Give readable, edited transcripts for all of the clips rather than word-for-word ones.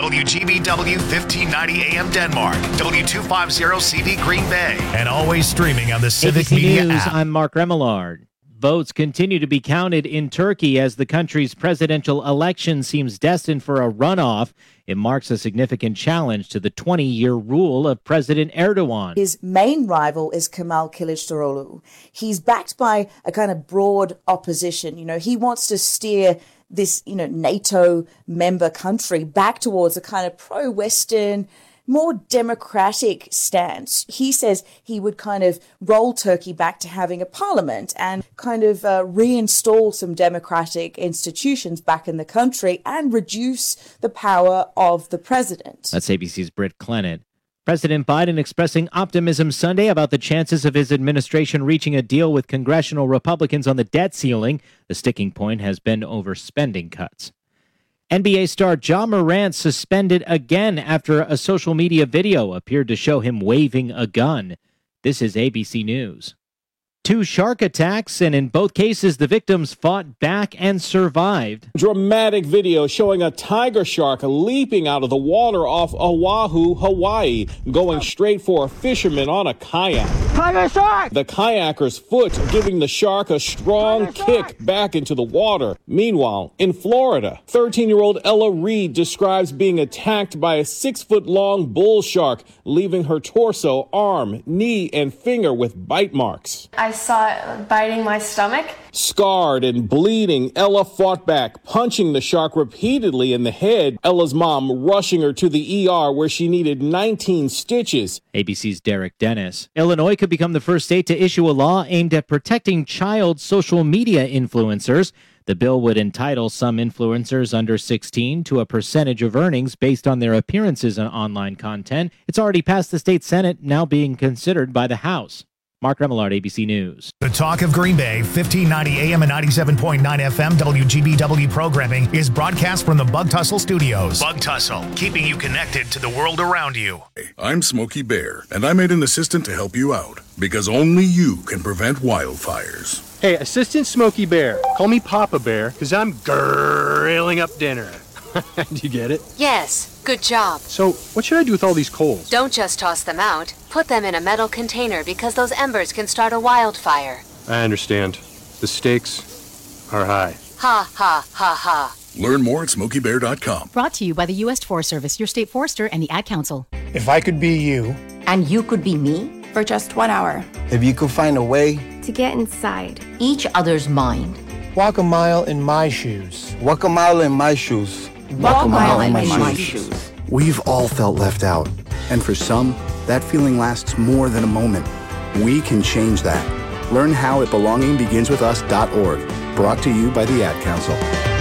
WGBW 1590 AM Denmark, W250CV Green Bay, and always streaming on the Civic ABC Media News, app. I'm Mark Remillard. Votes continue to be counted in Turkey as the country's presidential election seems destined for a runoff. It marks a significant challenge to the 20-year rule of President Erdogan. His main rival is Kemal Kılıçdaroğlu. He's backed by a kind of broad opposition. He wants to steer this, NATO member country back towards a kind of pro-Western, more democratic stance. He says he would kind of roll Turkey back to having a parliament and kind of reinstall some democratic institutions back in the country and reduce the power of the president. That's ABC's Britt Clennett. President Biden expressing optimism Sunday about the chances of his administration reaching a deal with congressional Republicans on the debt ceiling. The sticking point has been over spending cuts. NBA star Ja Morant suspended again after a social media video appeared to show him waving a gun. This is ABC News. 2 shark attacks, and in both cases, the victims fought back and survived. Dramatic video showing a tiger shark leaping out of the water off Oahu, Hawaii, going straight for a fisherman on a kayak. Tiger shark! The kayaker's foot giving the shark a strong kick back into the water. Meanwhile, in Florida, 13-year-old Ella Reed describes being attacked by a 6-foot-long bull shark, leaving her torso, arm, knee, and finger with bite marks. I saw it biting my stomach. Scarred and bleeding, Ella fought back, punching the shark repeatedly in the head. Ella's mom rushing her to the ER where she needed 19 stitches. ABC's Derek Dennis. Illinois could become the first state to issue a law aimed at protecting child social media influencers. The bill would entitle some influencers under 16 to a percentage of earnings based on their appearances on online content. It's already passed the state Senate, now being considered by the House. Mark Remillard, ABC News. The Talk of Green Bay, 1590 AM and 97.9 FM WGBW programming is broadcast from the Bug Tussle Studios. Bug Tussle, keeping you connected to the world around you. I'm Smokey Bear, and I made an assistant to help you out, because only you can prevent wildfires. Hey, Assistant Smokey Bear. Call me Papa Bear, because I'm grilling up dinner. Do you get it? Yes, good job. So, what should I do with all these coals? Don't just toss them out. Put them in a metal container because those embers can start a wildfire. I understand. The stakes are high. Ha, ha, ha, ha. Learn more at SmokeyBear.com. Brought to you by the U.S. Forest Service, your state forester, and the Ad Council. If I could be you. And you could be me? For just 1 hour. If you could find a way to get inside each other's mind. Walk a mile in my shoes. Walk a mile in my shoes. Walk a mile in my shoes. We've all felt left out. And for some, that feeling lasts more than a moment. We can change that. Learn how at belongingbeginswithus.org. Brought to you by the Ad Council.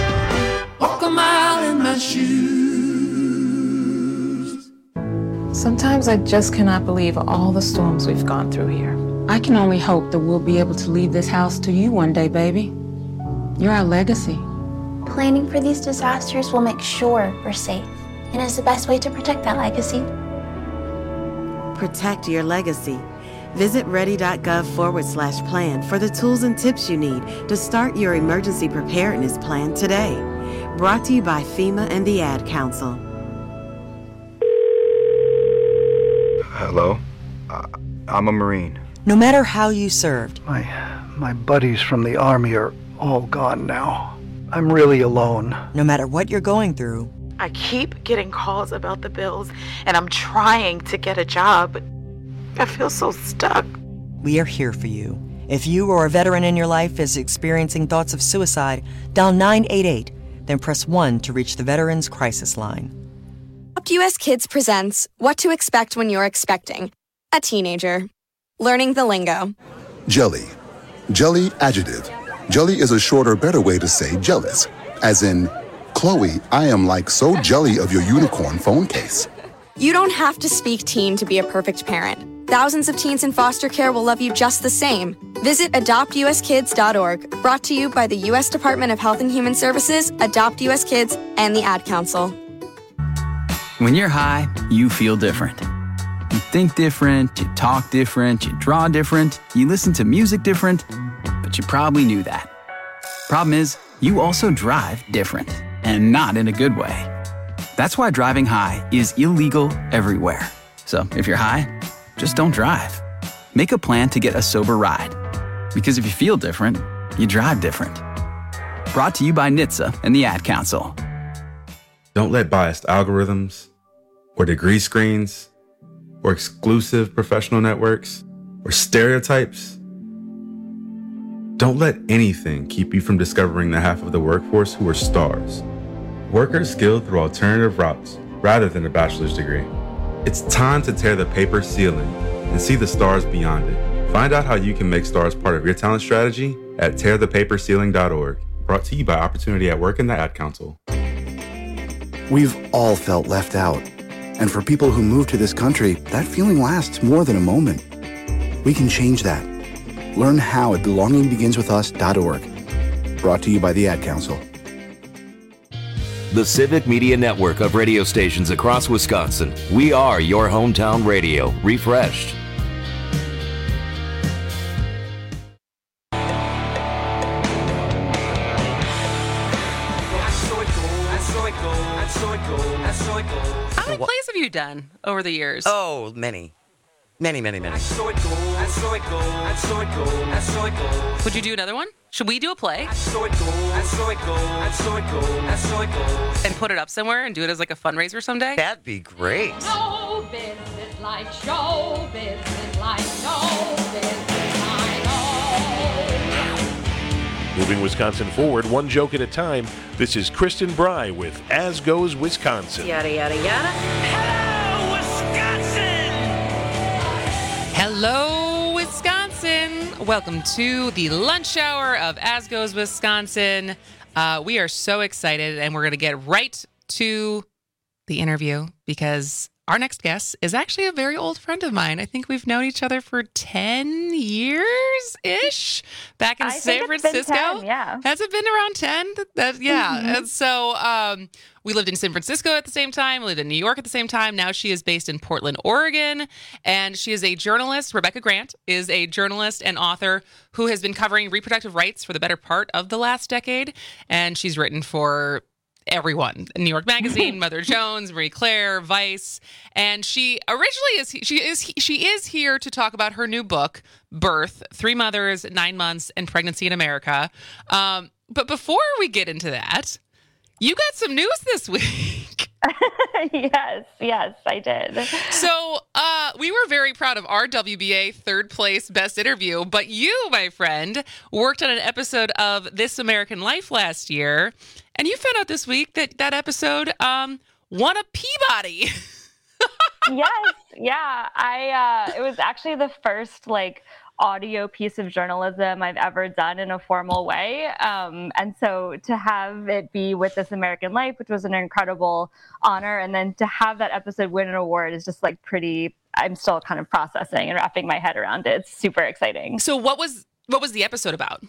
Walk a mile in my shoes. Sometimes I just cannot believe all the storms we've gone through here. I can only hope that we'll be able to leave this house to you one day, baby. You're our legacy. Planning for these disasters will make sure we're safe, and is the best way to protect that legacy. Protect your legacy. Visit ready.gov/plan for the tools and tips you need to start your emergency preparedness plan today. Brought to you by FEMA and the Ad Council. Hello? I'm a Marine. No matter how you served. My buddies from the Army are all gone now. I'm really alone. No matter what you're going through. I keep getting calls about the bills, and I'm trying to get a job, but I feel so stuck. We are here for you. If you or a veteran in your life is experiencing thoughts of suicide, dial 988, then press 1 to reach the Veterans Crisis Line. Adopt US Kids presents What to Expect When You're Expecting a Teenager. Learning the lingo. Jelly. Jelly adjective. Jelly is a shorter, better way to say jealous. As in, Chloe, I am like so jelly of your unicorn phone case. You don't have to speak teen to be a perfect parent. Thousands of teens in foster care will love you just the same. Visit adoptuskids.org. Brought to you by the U.S. Department of Health and Human Services, Adopt US Kids, and the Ad Council. When you're high, you feel different. You think different, you talk different, you draw different, you listen to music different, but you probably knew that. Problem is, you also drive different, and not in a good way. That's why driving high is illegal everywhere. So if you're high, just don't drive. Make a plan to get a sober ride. Because if you feel different, you drive different. Brought to you by NHTSA and the Ad Council. Don't let biased algorithms or degree screens or exclusive professional networks or stereotypes. Don't let anything keep you from discovering the half of the workforce who are stars. Workers skilled through alternative routes rather than a bachelor's degree. It's time to tear the paper ceiling and see the stars beyond it. Find out how you can make stars part of your talent strategy at tearthepaperceiling.org. Brought to you by Opportunity at Work and the Ad Council. We've all felt left out. And for people who move to this country, that feeling lasts more than a moment. We can change that. Learn how at belongingbeginswithus.org. Brought to you by the Ad Council. The Civic Media Network of radio stations across Wisconsin. We are your hometown radio, refreshed. How many plays have you done over the years? Oh, many. Many. Would you do another one? Should we do a play? And put it up somewhere and do it as like a fundraiser someday? That'd be great. Show business like show business like show business I know. Moving Wisconsin forward, one joke at a time. This is Kristen Bry with As Goes Wisconsin. Yada, yada, yada. Hello, Wisconsin. Welcome to the lunch hour of As Goes Wisconsin. We are so excited, and we're going to get right to the interview because our next guest is actually a very old friend of mine. I think we've known each other for 10 years-ish back in San Francisco. 10, yeah. Has it been around 10? Yeah. Mm-hmm. And so we lived in San Francisco at the same time, lived in New York at the same time. Now she is based in Portland, Oregon, and she is a journalist. Rebecca Grant is a journalist and author who has been covering reproductive rights for the better part of the last decade, and she's written for everyone. New York Magazine, Mother Jones, Marie Claire, Vice. And she originally is here to talk about her new book, Birth, 3 Mothers, 9 Months, and Pregnancy in America. But before we get into that, you got some news this week. Yes, I did. So we were very proud of our WBA third place best interview, but you, my friend, worked on an episode of This American Life last year, and you found out this week that that episode won a Peabody. Yes, yeah. It was actually the first audio piece of journalism I've ever done in a formal way. And so to have it be with This American Life, which was an incredible honor, and then to have that episode win an award is just I'm still kind of processing and wrapping my head around it. It's super exciting. So what was the episode about?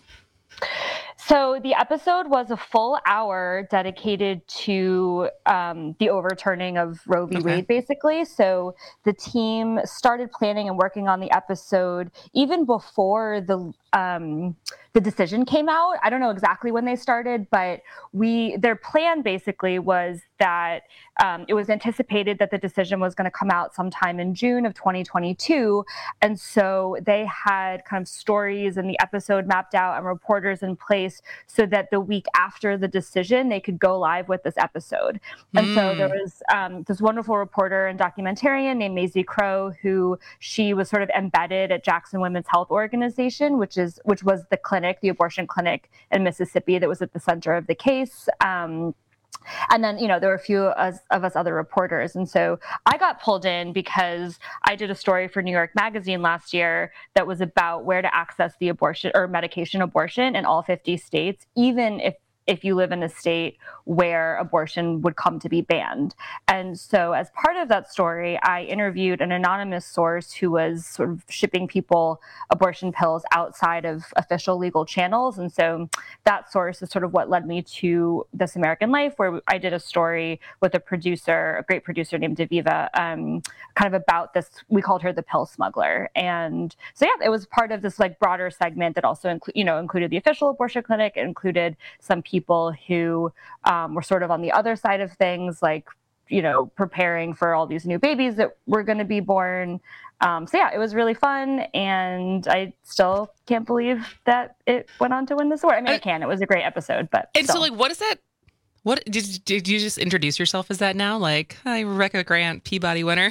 So the episode was a full hour dedicated to the overturning of Roe v. Wade, basically. So the team started planning and working on the episode even before the decision came out. I don't know exactly when they started, but their plan basically was that it was anticipated that the decision was going to come out sometime in June of 2022. And so they had kind of stories in the episode mapped out and reporters in place so that the week after the decision, they could go live with this episode. And so there was this wonderful reporter and documentarian named Maisie Crow, who she was sort of embedded at Jackson Women's Health Organization, which was the clinic, the abortion clinic in Mississippi that was at the center of the case. And then, there were a few of us other reporters. And so I got pulled in because I did a story for New York Magazine last year that was about where to access the abortion or medication abortion in all 50 states, even if you live in a state where abortion would come to be banned. And so as part of that story, I interviewed an anonymous source who was sort of shipping people abortion pills outside of official legal channels. And so that source is sort of what led me to This American Life, where I did a story with a great producer named Daviva, kind of about this. We called her the pill smuggler. And so, yeah, it was part of this broader segment that also included the official abortion clinic. It included some people who were sort of on the other side of things, like preparing for all these new babies that were going to be born. It was really fun, and I still can't believe that it went on to win this award. I mean, I can. It was a great episode, but and still. So, like, what is that? What did you just introduce yourself as that now? Like, hi, Rebecca Grant, Peabody winner.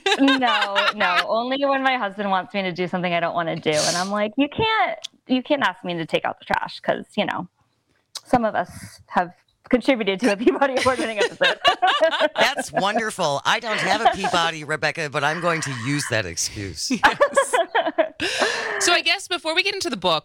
No. Only when my husband wants me to do something I don't want to do, and I'm like, you can't ask me to take out the trash because some of us have contributed to a Peabody Award-winning episode. That's wonderful. I don't have a Peabody, Rebecca, but I'm going to use that excuse. Yes. So I guess before we get into the book,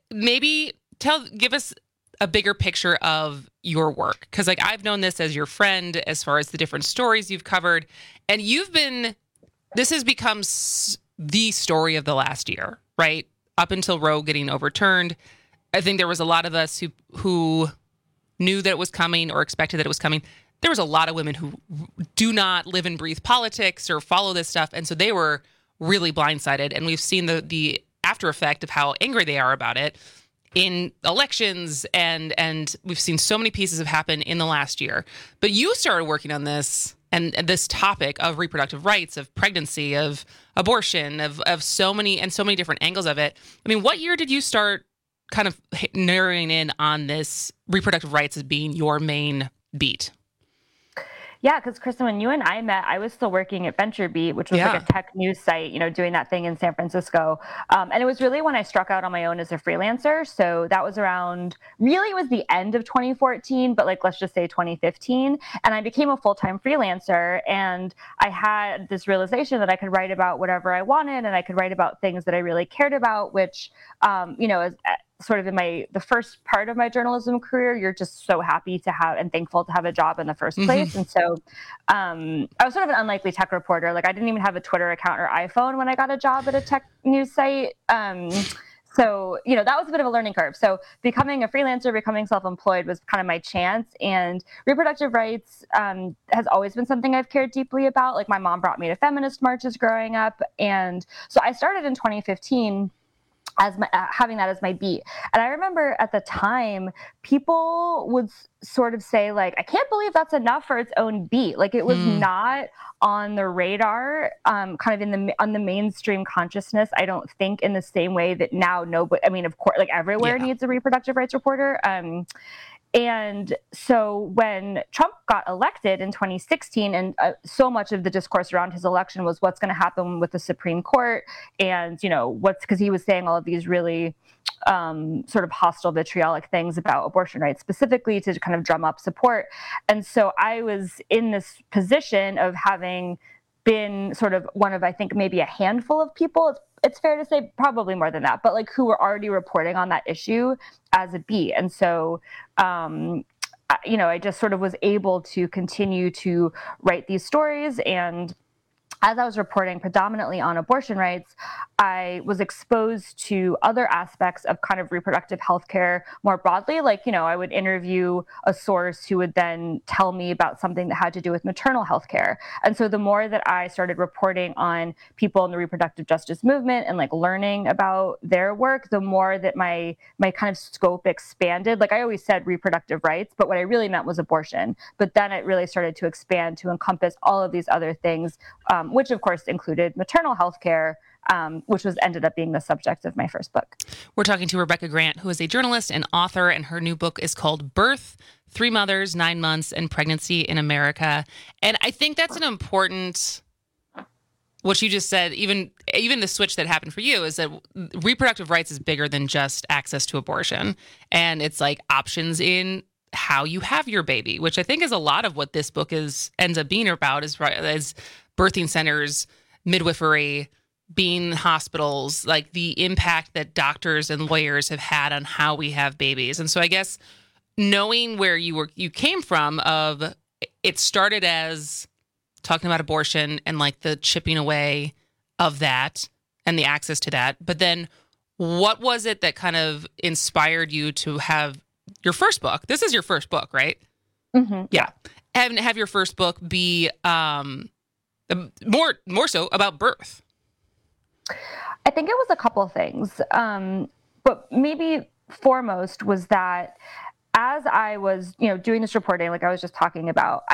give us a bigger picture of your work, because like I've known this as your friend as far as the different stories you've covered, and this has become the story of the last year, right? Up until Roe getting overturned, I think there was a lot of us who knew that it was coming or expected that it was coming. There was a lot of women who do not live and breathe politics or follow this stuff, and so they were really blindsided, and we've seen the after effect of how angry they are about it in elections, and we've seen so many pieces have happened in the last year. But you started working on this and this topic of reproductive rights, of pregnancy, of abortion, of so many different angles of it. I mean, what year did you start kind of narrowing in on this reproductive rights as being your main beat? Yeah, because Kristen, when you and I met, I was still working at VentureBeat, which was like a tech news site, doing that thing in San Francisco. And it was really when I struck out on my own as a freelancer. So that was it was the end of 2014, but let's just say 2015. And I became a full-time freelancer. And I had this realization that I could write about whatever I wanted, and I could write about things that I really cared about, which, as sort of in the first part of my journalism career, you're just so happy to have and thankful to have a job in the first place. Mm-hmm. And so I was sort of an unlikely tech reporter. Like I didn't even have a Twitter account or iPhone when I got a job at a tech news site. So, that was a bit of a learning curve. So becoming a freelancer, becoming self-employed was kind of my chance. And reproductive rights has always been something I've cared deeply about. Like my mom brought me to feminist marches growing up. And so I started in 2015 as having that as my beat. And I remember at the time, people would sort of say like, I can't believe that's enough for its own beat. Like it was not on the radar, kind of on the mainstream consciousness. I don't think in the same way that now nobody, I mean, of course, like everywhere needs a reproductive rights reporter. And so when Trump got elected in 2016, and so much of the discourse around his election was what's going to happen with the Supreme Court, and because he was saying all of these really sort of hostile, vitriolic things about abortion rights, specifically to kind of drum up support. And so I was in this position of having been sort of one of, I think, maybe a handful of people. It's fair to say probably more than that, but who were already reporting on that issue as a beat. And so, I just sort of was able to continue to write these stories. And as I was reporting predominantly on abortion rights, I was exposed to other aspects of kind of reproductive health care more broadly. I would interview a source who would then tell me about something that had to do with maternal health care. And so the more that I started reporting on people in the reproductive justice movement and learning about their work, the more that my kind of scope expanded. Like I always said reproductive rights, but what I really meant was abortion. But then it really started to expand to encompass all of these other things, which of course included maternal health care, which ended up being the subject of my first book. We're talking to Rebecca Grant, who is a journalist and author, and her new book is called Birth, 3 Mothers, 9 Months, and Pregnancy in America. And I think that's an important, what you just said, even the switch that happened for you is that reproductive rights is bigger than just access to abortion. And it's options in how you have your baby, which I think is a lot of what this book ends up being about, is birthing centers, midwifery, being hospitals, the impact that doctors and lawyers have had on how we have babies. And so I guess knowing where you came from, of it started as talking about abortion and the chipping away of that and the access to that. But then what was it that kind of inspired you to have your first book? This is your first book, right? Mm-hmm. Yeah. Have your first book be more so about birth. I think it was a couple of things. But maybe foremost was that as I was, doing this reporting, like I was just talking about, I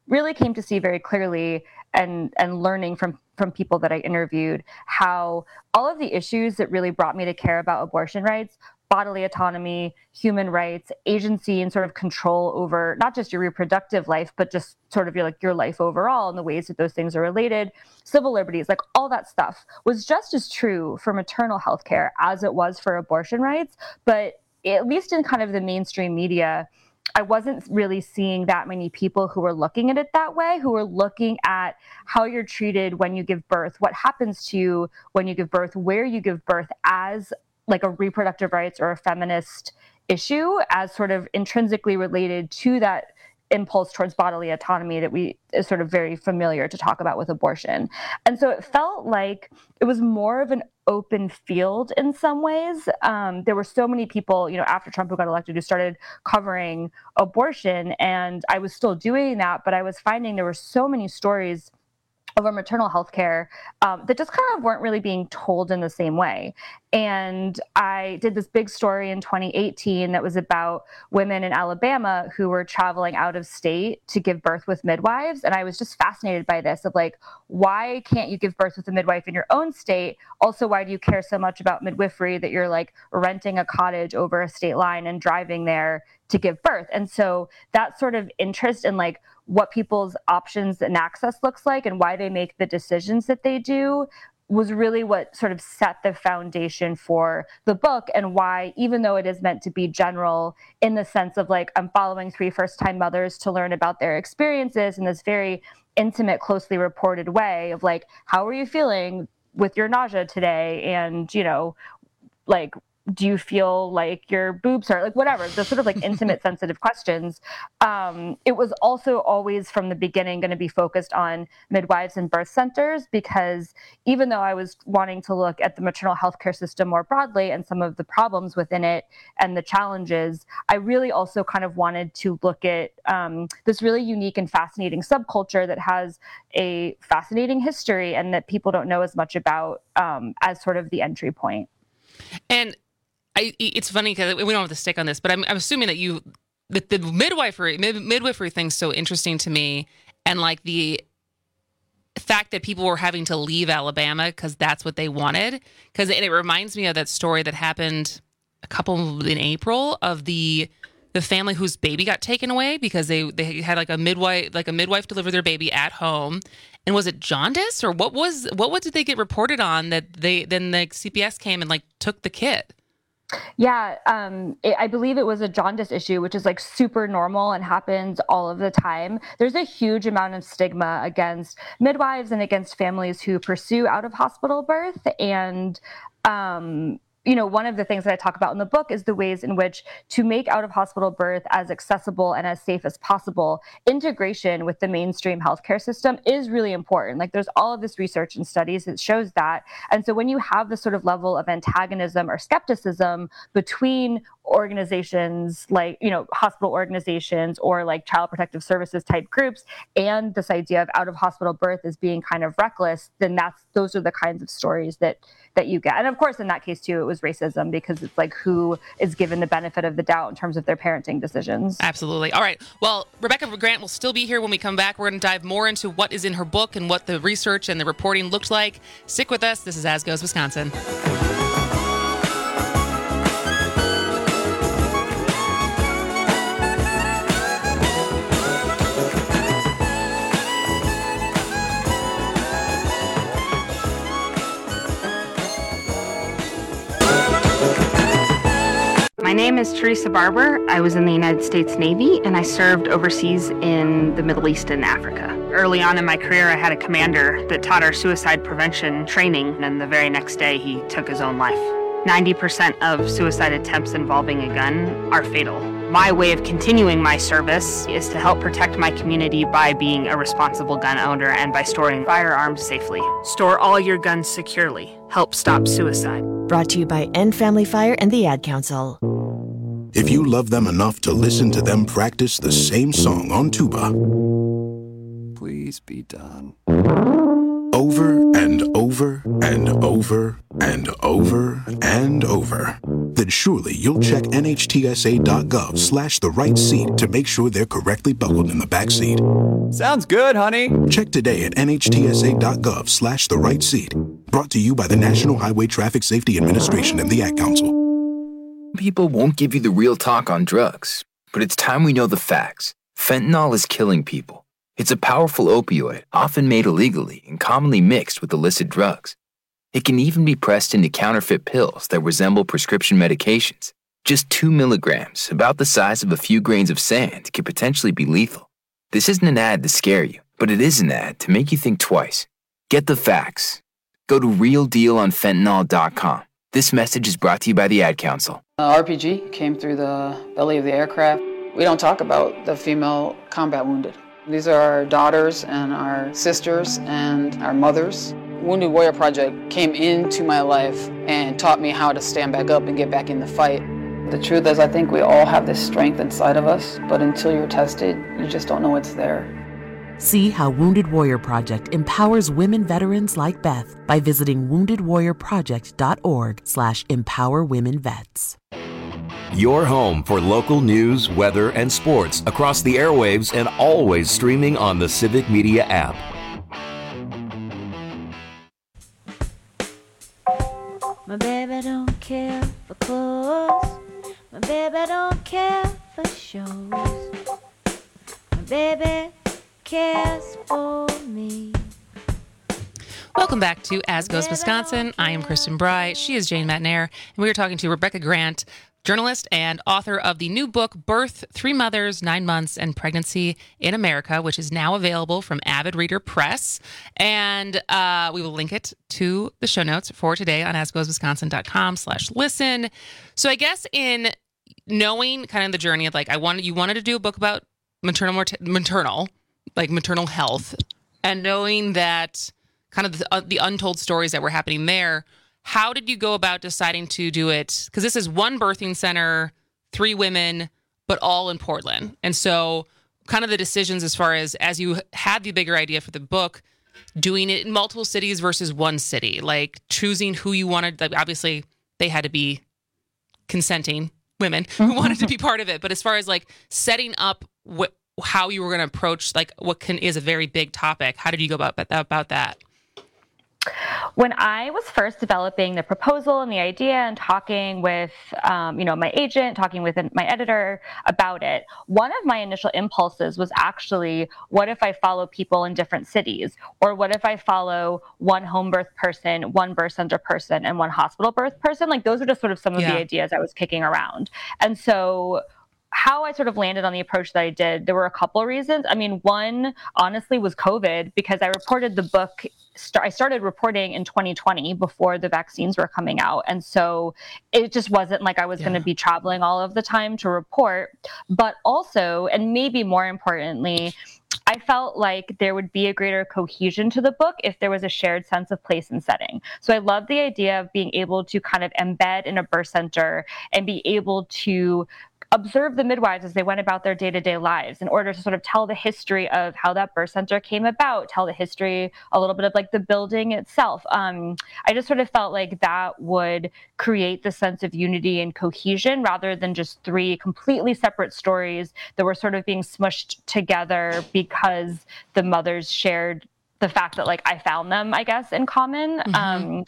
really came to see very clearly and learning from people that I interviewed how all of the issues that really brought me to care about abortion rights, bodily autonomy, human rights, agency, and sort of control over not just your reproductive life, but just sort of your life overall and the ways that those things are related, civil liberties, like all that stuff was just as true for maternal health care as it was for abortion rights. But at least in kind of the mainstream media, I wasn't really seeing that many people who were looking at it that way, who were looking at how you're treated when you give birth, what happens to you when you give birth, where you give birth as like a reproductive rights or a feminist issue, as sort of intrinsically related to that impulse towards bodily autonomy that is sort of very familiar to talk about with abortion. And so it felt like it was more of an open field in some ways. There were so many people, after Trump got elected, who started covering abortion, and I was still doing that, but I was finding there were so many stories over maternal health care that just kind of weren't really being told in the same way. And I did this big story in 2018 that was about women in Alabama who were traveling out of state to give birth with midwives. And I was just fascinated by this of like, why can't you give birth with a midwife in your own state? Also, why do you care so much about midwifery that you're like renting a cottage over a state line and driving there to give birth? And so that sort of interest in like what people's options and access looks like and why they make the decisions that they do was really what sort of set the foundation for the book, and why, even though it is meant to be general in the sense of like, I'm following 3 first-time mothers to learn about their experiences in this very intimate, closely reported way of like, how are you feeling with your nausea today? And, like, do you feel like your boobs are like whatever, the sort of like intimate, sensitive questions. It was also always from the beginning going to be focused on midwives and birth centers, because even though I was wanting to look at the maternal health care system more broadly and some of the problems within it and the challenges, I really also kind of wanted to look at this really unique and fascinating subculture that has a fascinating history and that people don't know as much about as sort of the entry point. And it's funny because we don't have to stick on this, but I'm assuming that the midwifery thing's so interesting to me, and like the fact that people were having to leave Alabama because that's what they wanted. Because it reminds me of that story that happened in April of the family whose baby got taken away because they had like a midwife deliver their baby at home. And was it jaundice or what did they get reported on that then the CPS came and like took the kid? Yeah, I believe it was a jaundice issue, which is like super normal and happens all of the time. There's a huge amount of stigma against midwives and against families who pursue out-of-hospital birth. And one of the things that I talk about in the book is the ways in which to make out-of-hospital birth as accessible and as safe as possible, integration with the mainstream healthcare system is really important. Like there's all of this research and studies that shows that. And so when you have this sort of level of antagonism or skepticism between organizations like, hospital organizations or like child protective services type groups, and this idea of out-of-hospital birth as being kind of reckless, then those are the kinds of stories that you get. And of course, in that case too, it was racism, because it's like who is given the benefit of the doubt in terms of their parenting decisions. Absolutely. All right. Well, Rebecca Grant will still be here when we come back. We're going to dive more into what is in her book and what the research and the reporting looked like. Stick with us. This is As Goes Wisconsin. My name is Teresa Barber. I was in the United States Navy, and I served overseas in the Middle East and Africa. Early on in my career, I had a commander that taught our suicide prevention training, and the very next day, he took his own life. 90% of suicide attempts involving a gun are fatal. My way of continuing my service is to help protect my community by being a responsible gun owner and by storing firearms safely. Store all your guns securely. Help stop suicide. Brought to you by End Family Fire and the Ad Council. If you love them enough to listen to them practice the same song on tuba, please be done. Over and over and over and over and over, then surely you'll check nhtsa.gov/the-right-seat to make sure they're correctly buckled in the back seat. Sounds good, honey. Check today at nhtsa.gov/the-right-seat. Brought to you by the National Highway Traffic Safety Administration and the Ad Council. People won't give you the real talk on drugs, but it's time we know the facts. Fentanyl is killing people. It's a powerful opioid, often made illegally and commonly mixed with illicit drugs. It can even be pressed into counterfeit pills that resemble prescription medications. Just 2 milligrams, about the size of a few grains of sand, could potentially be lethal. This isn't an ad to scare you, but it is an ad to make you think twice. Get the facts. Go to realdealonfentanyl.com. This message is brought to you by the Ad Council. RPG came through the belly of the aircraft. We don't talk about the female combat wounded. These are our daughters and our sisters and our mothers. Wounded Warrior Project came into my life and taught me how to stand back up and get back in the fight. The truth is, I think we all have this strength inside of us, but until you're tested, you just don't know it's there. See how Wounded Warrior Project empowers women veterans like Beth by visiting woundedwarriorproject.org/empowerwomenvets. Your home for local news, weather, and sports across the airwaves and always streaming on the Civic Media app. My baby don't care for clothes. My baby don't care for shows. My baby cares for me. Welcome back to As Goes Wisconsin. I am Kristen Bry. She is Jane Matnair. And we are talking to Rebecca Grant, journalist and author of the new book, Birth, 3 Mothers, 9 Months, and Pregnancy in America, which is now available from Avid Reader Press. And we will link it to the show notes for today on asgoeswisconsin.com/listen. So I guess in knowing kind of the journey of you wanted to do a book about maternal health, and knowing that kind of the untold stories that were happening there, how did you go about deciding to do it? Because this is one birthing center, 3 women, but all in Portland. And so kind of the decisions as far as you had the bigger idea for the book, doing it in multiple cities versus one city, like choosing who you wanted. Like obviously, they had to be consenting women who wanted to be part of it. But as far as like setting up how you were going to approach like is a very big topic, how did you go about that? When I was first developing the proposal and the idea and talking with, my agent, talking with my editor about it, one of my initial impulses was actually, what if I follow people in different cities? Or what if I follow one home birth person, one birth center person, and one hospital birth person? Like those are just sort of some of the ideas I was kicking around. And so how I sort of landed on the approach that I did, there were a couple of reasons. I mean, one, honestly, was COVID, because I reported the book. I started reporting in 2020 before the vaccines were coming out. And so it just wasn't like I was going to be traveling all of the time to report. But also, and maybe more importantly, I felt like there would be a greater cohesion to the book if there was a shared sense of place and setting. So I love the idea of being able to kind of embed in a birth center and be able to observe the midwives as they went about their day-to-day lives in order to sort of tell the history of how that birth center came about, tell the history, a little bit of like the building itself. I just sort of felt like that would create the sense of unity and cohesion rather than just 3 completely separate stories that were sort of being smushed together because the mothers shared the fact that like I found them, I guess, in common. Mm-hmm.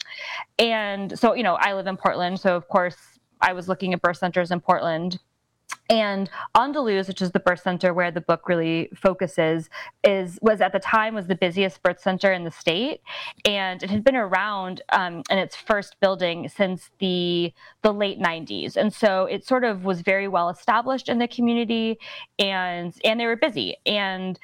And so, I live in Portland. So of course I was looking at birth centers in Portland. And Andaluz, which is the birth center where the book really focuses, was at the time the busiest birth center in the state, and it had been around in its first building since the late 90s, and so it sort of was very well established in the community, and they were busy. And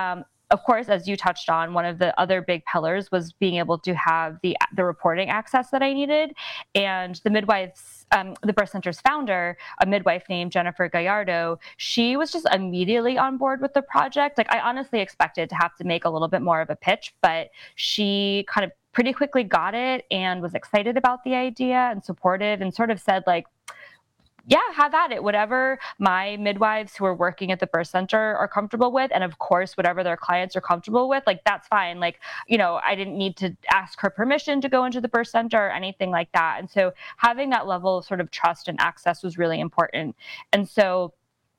of course, as you touched on, one of the other big pillars was being able to have the reporting access that I needed, and the midwives. The birth center's founder, a midwife named Jennifer Gallardo, she was just immediately on board with the project. Like I honestly expected to have to make a little bit more of a pitch, but she kind of pretty quickly got it and was excited about the idea and supportive and sort of said like, have at it. Whatever my midwives who are working at the birth center are comfortable with, and of course, whatever their clients are comfortable with, like, that's fine. Like, I didn't need to ask her permission to go into the birth center or anything like that. And so having that level of sort of trust and access was really important. And so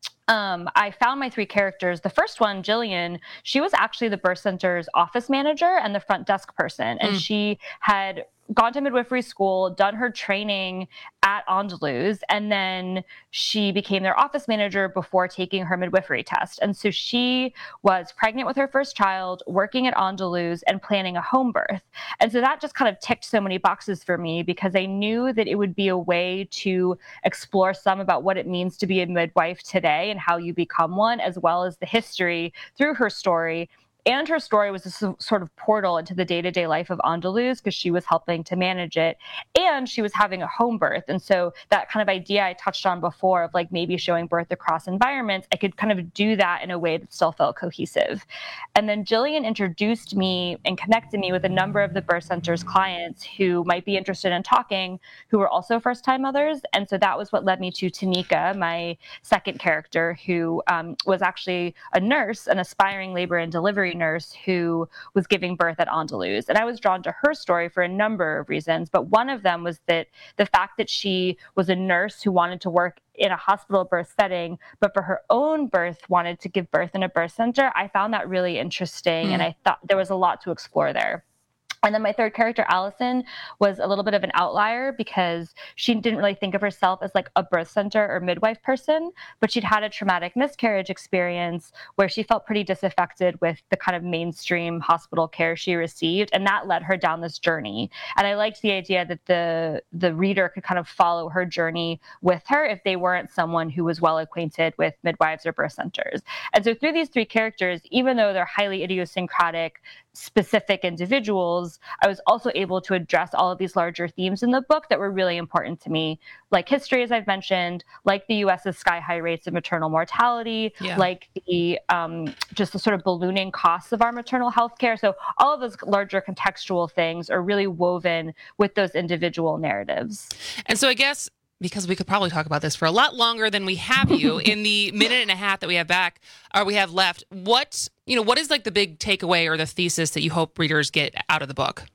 I found my 3 characters. The first one, Jillian, she was actually the birth center's office manager and the front desk person. And she had gone to midwifery school, done her training at Andalus, and then she became their office manager before taking her midwifery test. And so she was pregnant with her first child, working at Andalus, and planning a home birth. And so that just kind of ticked so many boxes for me, because I knew that it would be a way to explore some about what it means to be a midwife today and how you become one, as well as the history through her story. And her story was a sort of portal into the day-to-day life of Andalus, because she was helping to manage it, and she was having a home birth. And so that kind of idea I touched on before of like maybe showing birth across environments, I could kind of do that in a way that still felt cohesive. And then Jillian introduced me and connected me with a number of the birth center's clients who might be interested in talking, who were also first-time mothers. And so that was what led me to Tanika, my second character, who was actually a nurse, an aspiring labor and delivery nurse who was giving birth at Andalus. And I was drawn to her story for a number of reasons, but one of them was that the fact that she was a nurse who wanted to work in a hospital birth setting, but for her own birth wanted to give birth in a birth center. I found that really interesting, and I thought there was a lot to explore there. And then my third character, Allison, was a little bit of an outlier because she didn't really think of herself as like a birth center or midwife person, but she'd had a traumatic miscarriage experience where she felt pretty disaffected with the kind of mainstream hospital care she received. And that led her down this journey. And I liked the idea that the reader could kind of follow her journey with her if they weren't someone who was well acquainted with midwives or birth centers. And so through these 3 characters, even though they're highly idiosyncratic, specific individuals, I was also able to address all of these larger themes in the book that were really important to me, like history, as I've mentioned, like the U.S.'s sky-high rates of maternal mortality, like the just the sort of ballooning costs of our maternal health care. So all of those larger contextual things are really woven with those individual narratives. And so I guess, because we could probably talk about this for a lot longer than we have you in the minute and a half that we have left. What is like the big takeaway or the thesis that you hope readers get out of the book?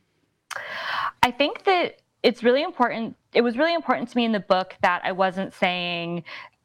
I think that it's really important. It was really important to me in the book that I wasn't saying,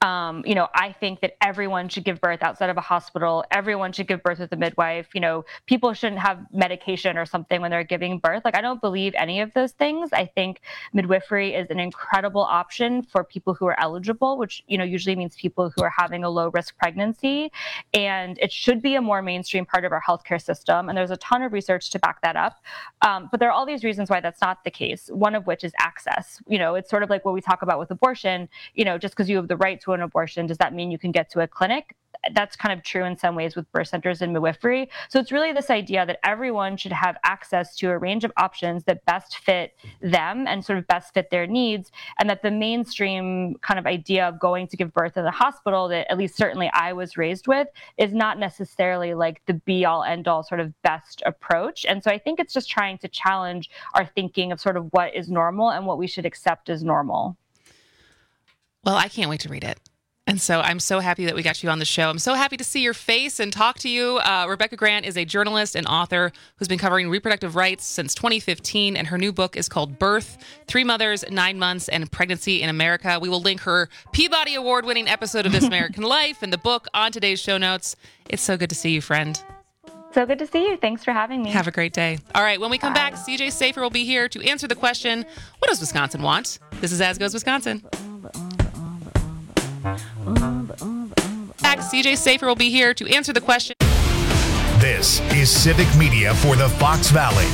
I think that everyone should give birth outside of a hospital. Everyone should give birth with a midwife. People shouldn't have medication or something when they're giving birth. Like, I don't believe any of those things. I think midwifery is an incredible option for people who are eligible, which, usually means people who are having a low risk pregnancy. And it should be a more mainstream part of our healthcare system. And there's a ton of research to back that up. But there are all these reasons why that's not the case. One of which is access. It's sort of like what we talk about with abortion, just because you have the right to an abortion, does that mean you can get to a clinic? That's kind of true in some ways with birth centers and midwifery. So it's really this idea that everyone should have access to a range of options that best fit them and sort of best fit their needs, and that the mainstream kind of idea of going to give birth in the hospital, that at least certainly I was raised with, is not necessarily like the be-all, end-all sort of best approach. And so I think it's just trying to challenge our thinking of sort of what is normal and what we should accept as normal. Well, I can't wait to read it. And so I'm so happy that we got you on the show. I'm so happy to see your face and talk to you. Rebecca Grant is a journalist and author who's been covering reproductive rights since 2015, and her new book is called Birth, 3 Mothers, 9 Months, and Pregnancy in America. We will link her Peabody Award-winning episode of This American Life and the book on today's show notes. It's so good to see you, friend. So good to see you. Thanks for having me. Have a great day. All right, when we come back, CJ Safer will be here to answer the question, what does Wisconsin want? This is As Goes Wisconsin. CJ Safer will be here to answer the question. This is Civic Media for the Fox Valley.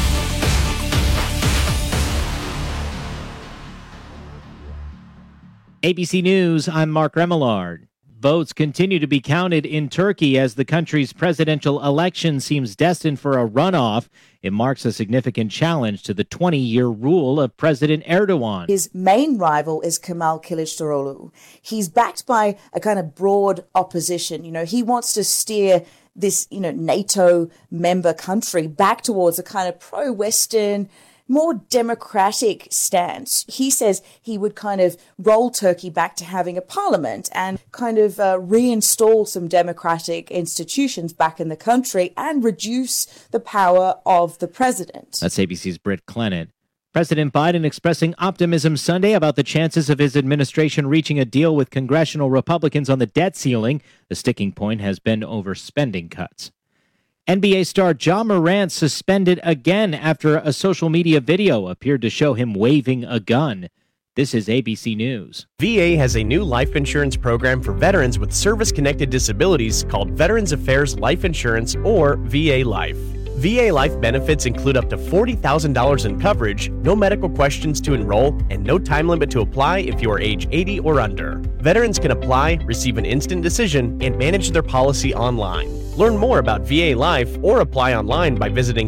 ABC News, I'm Mark Remillard. Votes continue to be counted in Turkey as the country's presidential election seems destined for a runoff. It marks a significant challenge to the 20-year rule of President Erdogan. His main rival is Kemal Kılıçdaroğlu. He's backed by a kind of broad opposition. He wants to steer this, NATO member country back towards a kind of pro-Western, more democratic stance. He says he would kind of roll Turkey back to having a parliament and kind of reinstall some democratic institutions back in the country and reduce the power of the president. That's ABC's Britt Clennett. President Biden expressing optimism Sunday about the chances of his administration reaching a deal with congressional Republicans on the debt ceiling. The sticking point has been over spending cuts. NBA star Ja Morant suspended again after a social media video appeared to show him waving a gun. This is ABC News. VA has a new life insurance program for veterans with service-connected disabilities called Veterans Affairs Life Insurance, or VA Life. VA Life benefits include up to $40,000 in coverage, no medical questions to enroll, and no time limit to apply if you are age 80 or under. Veterans can apply, receive an instant decision, and manage their policy online. Learn more about VA Life or apply online by visiting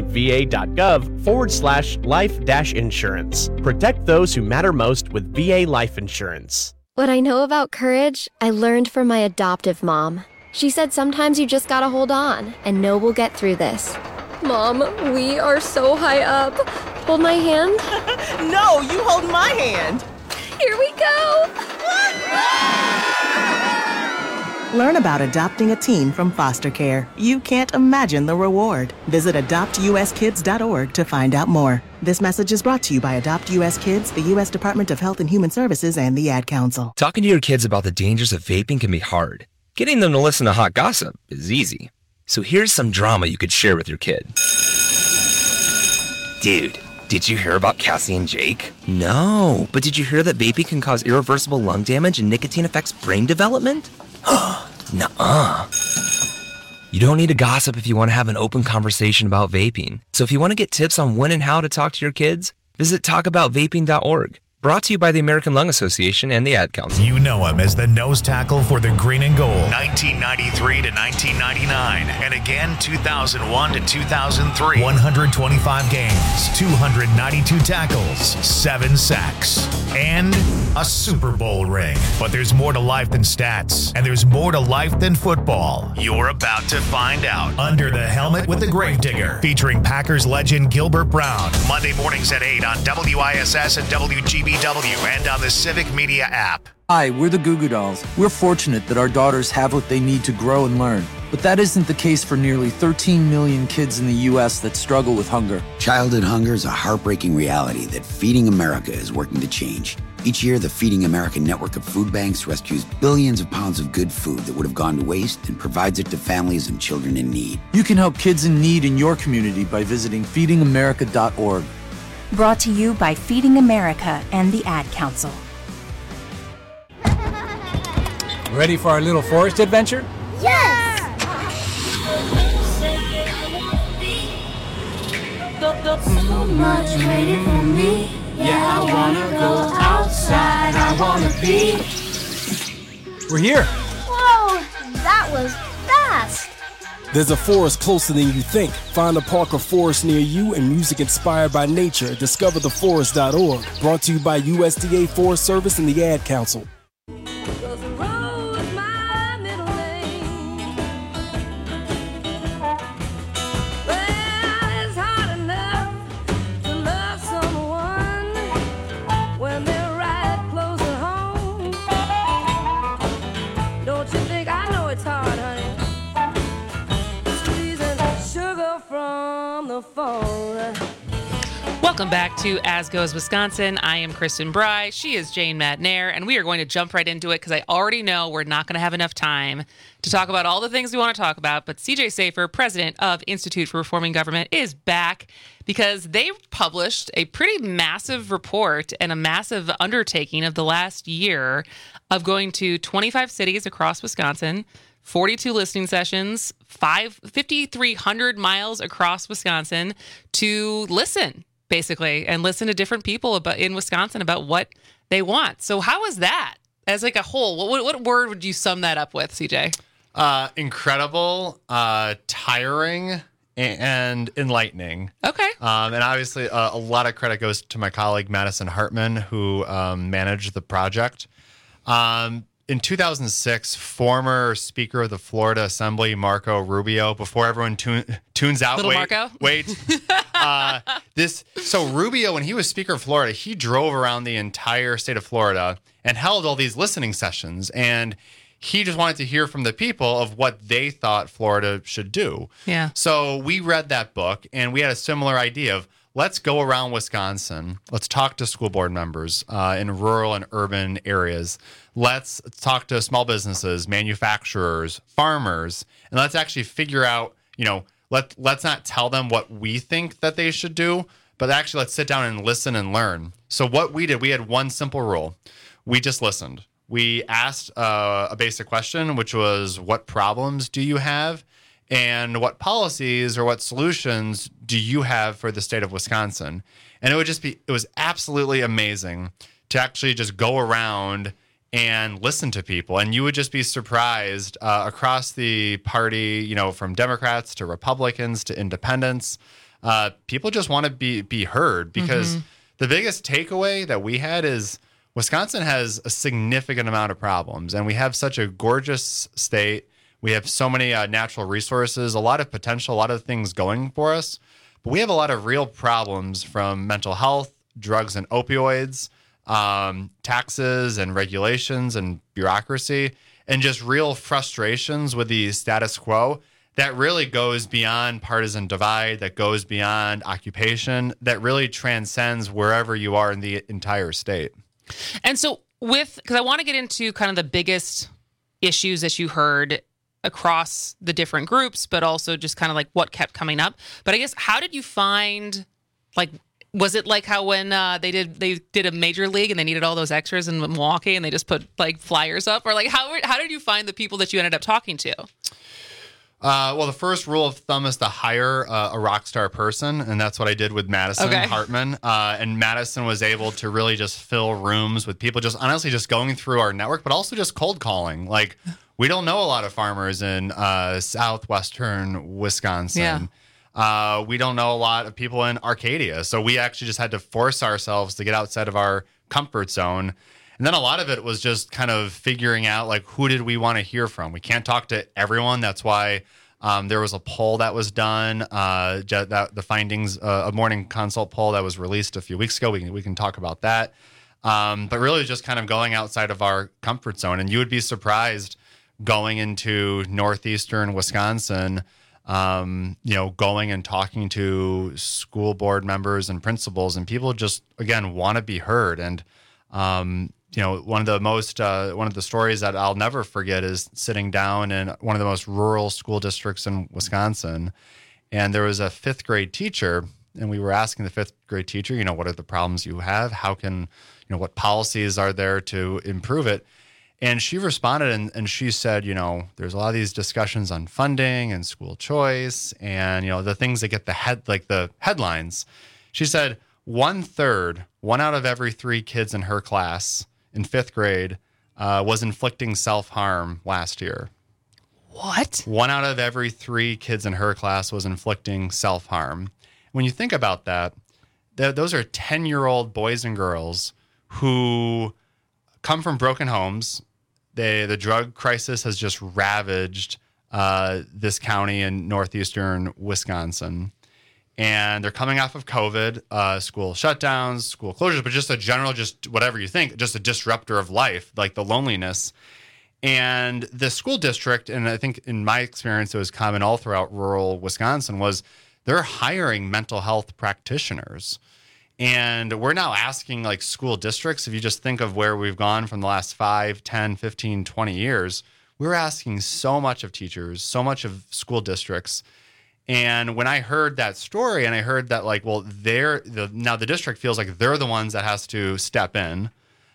va.gov/life-insurance. Protect those who matter most with VA Life Insurance. What I know about courage, I learned from my adoptive mom. She said sometimes you just gotta hold on and know we'll get through this. Mom, we are so high up. Hold my hand. No, you hold my hand. Here we go. Learn about adopting a teen from foster care. You can't imagine the reward. Visit adoptuskids.org to find out more. This message is brought to you by Adopt US Kids, the U.S. Department of Health and Human Services, and the Ad Council. Talking to your kids about the dangers of vaping can be hard. Getting them to listen to hot gossip is easy. So here's some drama you could share with your kid. Dude, did you hear about Cassie and Jake? No, but did you hear that vaping can cause irreversible lung damage and nicotine affects brain development? Nuh-uh. You don't need to gossip if you want to have an open conversation about vaping. So if you want to get tips on when and how to talk to your kids, visit talkaboutvaping.org. Brought to you by the American Lung Association and the Ad Council. You know him as the nose tackle for the Green and Gold, 1993 to 1999, and again 2001 to 2003. 125 games, 292 tackles, 7 sacks, and a Super Bowl ring. But there's more to life than stats, and there's more to life than football. You're about to find out. Under the Helmet with the Gravedigger, featuring Packers legend Gilbert Brown. Monday mornings at 8 on WISS and WGBW and on the Civic Media app. Hi, we're the Goo Goo Dolls. We're fortunate that our daughters have what they need to grow and learn. But that isn't the case for nearly 13 million kids in the U.S. that struggle with hunger. Childhood hunger is a heartbreaking reality that Feeding America is working to change. Each year, the Feeding America network of food banks rescues billions of pounds of good food that would have gone to waste and provides it to families and children in need. You can help kids in need in your community by visiting feedingamerica.org. Brought to you by Feeding America and the Ad Council. Ready for our little forest adventure? Yes! So much waiting for me. Yeah, I wanna go outside. I wanna be. We're here. Whoa, that was fast. There's a forest closer than you think. Find a park or forest near you and music inspired by nature. DiscoverTheForest.org. Brought to you by USDA Forest Service and the Ad Council. Welcome back to As Goes Wisconsin. I am Kristen Bry. She is Jane Madnair, and we are going to jump right into it because I already know we're not going to have enough time to talk about all the things we want to talk about. But CJ Safer, president of Institute for Reforming Government, is back because they published a pretty massive report and a massive undertaking of the last year of going to 25 cities across Wisconsin, 42 listening sessions, 5,300 miles across Wisconsin to listen, basically, and listen to different people in Wisconsin about what they want. So how is that as like a whole? What word would you sum that up with, CJ? Incredible, tiring, and enlightening. Okay. And obviously a lot of credit goes to my colleague, Madison Hartman, who managed the project. in 2006, former Speaker of the Florida Assembly, Marco Rubio, before everyone tunes out. Little Marco? Wait. So Rubio, when he was Speaker of Florida, he drove around the entire state of Florida and held all these listening sessions. And he just wanted to hear from the people of what they thought Florida should do. Yeah. So we read that book, and we had a similar idea of, let's go around Wisconsin. Let's talk to school board members in rural and urban areas. Let's talk to small businesses, manufacturers, farmers, and let's actually figure out, let's not tell them what we think that they should do, but actually let's sit down and listen and learn. So what we did, we had one simple rule. We just listened. We asked a basic question, which was, what problems do you have? And what policies or what solutions do you have for the state of Wisconsin? And it was absolutely amazing to actually just go around and listen to people. And you would just be surprised across the party, from Democrats to Republicans to independents. People just want to be heard, because the biggest takeaway that we had is Wisconsin has a significant amount of problems, and we have such a gorgeous state. We have so many natural resources, a lot of potential, a lot of things going for us. But we have a lot of real problems, from mental health, drugs and opioids, taxes and regulations and bureaucracy, and just real frustrations with the status quo that really goes beyond partisan divide, that goes beyond occupation, that really transcends wherever you are in the entire state. And so because I want to get into kind of the biggest issues that you heard across the different groups, but also just kind of like what kept coming up. But I guess, how did you find, was it like how when they did a major league and they needed all those extras in Milwaukee and they just put flyers up, or how did you find the people that you ended up talking to? Well, the first rule of thumb is to hire a rock star person, and that's what I did with Madison Hartman. And Madison was able to really just fill rooms with people, just honestly just going through our network, but also just cold calling. We don't know a lot of farmers in southwestern Wisconsin. Yeah. We don't know a lot of people in Arcadia. So we actually just had to force ourselves to get outside of our comfort zone. And then a lot of it was just kind of figuring out, who did we want to hear from? We can't talk to everyone. That's why there was a poll that was done, the findings, a morning consult poll that was released a few weeks ago. We can talk about that. But really just kind of going outside of our comfort zone. And you would be surprised going into northeastern Wisconsin, going and talking to school board members and principals, and people just, again, want to be heard. And, one of the stories that I'll never forget is sitting down in one of the most rural school districts in Wisconsin. And there was a fifth grade teacher, and we were asking the fifth grade teacher, what are the problems you have? How can, what policies are there to improve it? And she responded and she said, there's a lot of these discussions on funding and school choice and, the things that get the headlines. She said 1/3, 1 out of every 3 kids in her class in fifth grade was inflicting self-harm last year. What? 1 out of every 3 kids in her class was inflicting self-harm. When you think about that, those are 10-year-old boys and girls who come from broken homes. The drug crisis has just ravaged this county in northeastern Wisconsin. And they're coming off of COVID, school shutdowns, school closures, but just a general, just whatever you think, just a disruptor of life, like the loneliness. And the school district, and I think in my experience, it was common all throughout rural Wisconsin, was they're hiring mental health practitioners. And we're now asking school districts, if you just think of where we've gone from the last 5, 10, 15, 20 years, we're asking so much of teachers, so much of school districts. And when I heard that story and I heard that now the district feels like they're the ones that has to step in,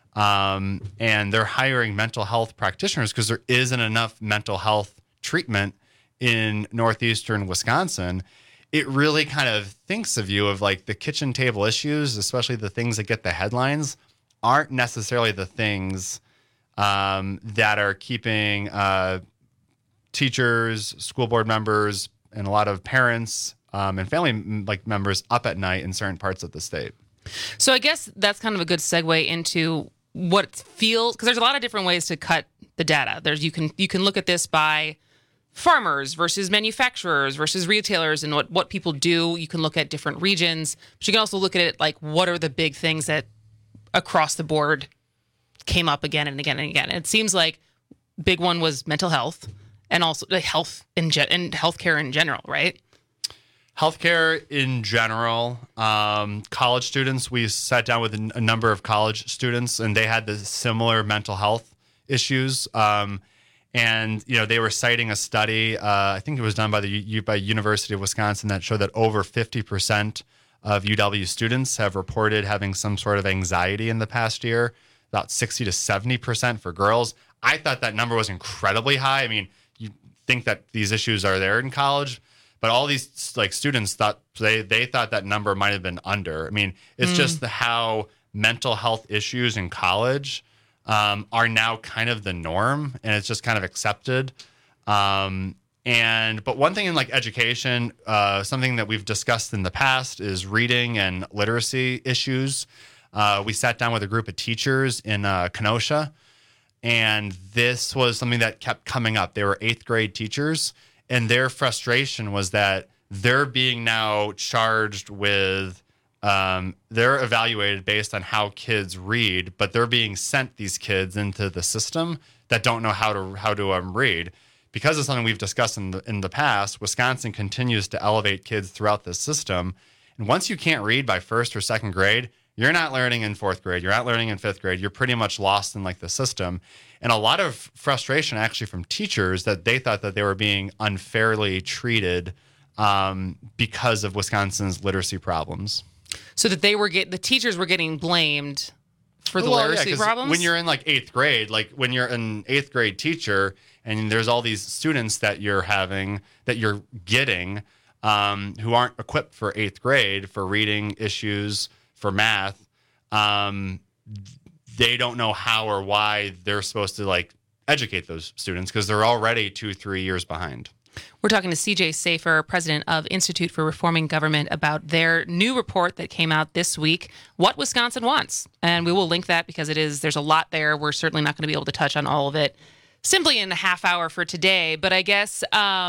and they're hiring mental health practitioners because there isn't enough mental health treatment in northeastern Wisconsin. It really kind of thinks of you of the kitchen table issues, especially the things that get the headlines, aren't necessarily the things that are keeping teachers, school board members, and a lot of parents and family members up at night in certain parts of the state. So I guess that's kind of a good segue into what feels, because there's a lot of different ways to cut the data. You can look at this by farmers versus manufacturers versus retailers and what people do. You can look at different regions, but you can also look at it like what are the big things that across the board came up again and again and again. And it seems like big one was mental health and also health and healthcare in general, right? Healthcare in general, college students, we sat down with a number of college students and they had the similar mental health issues. And, they were citing a study, I think it was done by University of Wisconsin, that showed that over 50% of UW students have reported having some sort of anxiety in the past year, about 60 to 70% for girls. I thought that number was incredibly high. I mean, you think that these issues are there in college, but all these students thought they thought that number might have been under. I mean, it's just how mental health issues in college are now kind of the norm, and it's just kind of accepted. But one thing in education, something that we've discussed in the past is reading and literacy issues. We sat down with a group of teachers in Kenosha, and this was something that kept coming up. They were 8th grade teachers, and their frustration was that they're being now charged with, they're evaluated based on how kids read, but they're being sent these kids into the system that don't know how to read. Because of something we've discussed in the past, Wisconsin continues to elevate kids throughout the system. And once you can't read by 1st or 2nd grade, you're not learning in 4th grade. You're not learning in 5th grade. You're pretty much lost in the system. And a lot of frustration actually from teachers that they thought that they were being unfairly treated because of Wisconsin's literacy problems. So that the teachers were getting blamed for the literacy problems? When you're in 8th grade, when you're an 8th grade teacher and there's all these students that you're getting who aren't equipped for 8th grade for reading issues, for math, they don't know how or why they're supposed to educate those students because they're already 2-3 years behind. We're talking to CJ Safer, president of Institute for Reforming Government, about their new report that came out this week, What Wisconsin Wants. And we will link that because there's a lot there. We're certainly not going to be able to touch on all of it simply in a half hour for today. But I guess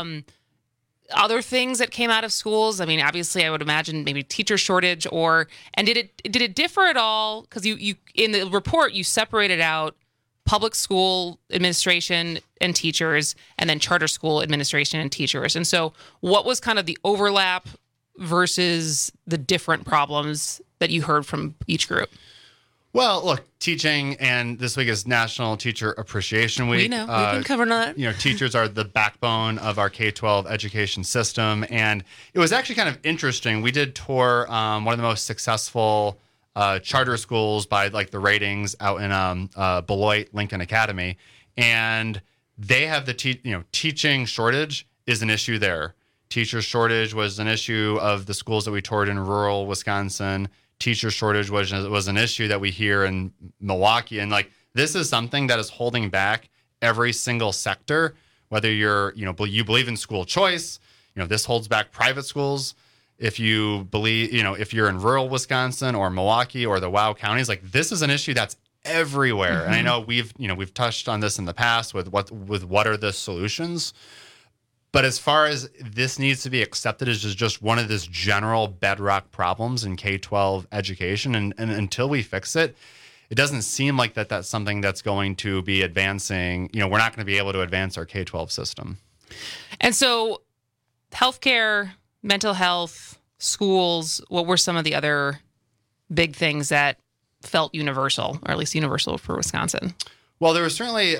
other things that came out of schools, I mean, obviously I would imagine maybe teacher shortage and did it differ at all? Because you in the report, you separated out public school administration and teachers, and then charter school administration and teachers. And so what was kind of the overlap versus the different problems that you heard from each group? Well, look, teaching, and this week is National Teacher Appreciation Week. We know. We've been covering that. Teachers are the backbone of our K-12 education system. And it was actually kind of interesting. We did tour one of the most successful charter schools by the ratings out in Beloit Lincoln Academy, and they have the teaching shortage is an issue there. Teacher shortage was an issue of the schools that we toured in rural Wisconsin. Teacher shortage was an issue that we hear in Milwaukee, and this is something that is holding back every single sector. Whether you believe in school choice, this holds back private schools. If you believe, if you're in rural Wisconsin or Milwaukee or the WOW counties, this is an issue that's everywhere. Mm-hmm. And I know we've touched on this in the past with what are the solutions. But as far as this needs to be accepted as just one of this general bedrock problems in K-12 education, and until we fix it, it doesn't seem like that's something that's going to be advancing. We're not going to be able to advance our K-12 system. And so healthcare, mental health, schools, what were some of the other big things that felt universal, or at least universal for Wisconsin? Well, there was certainly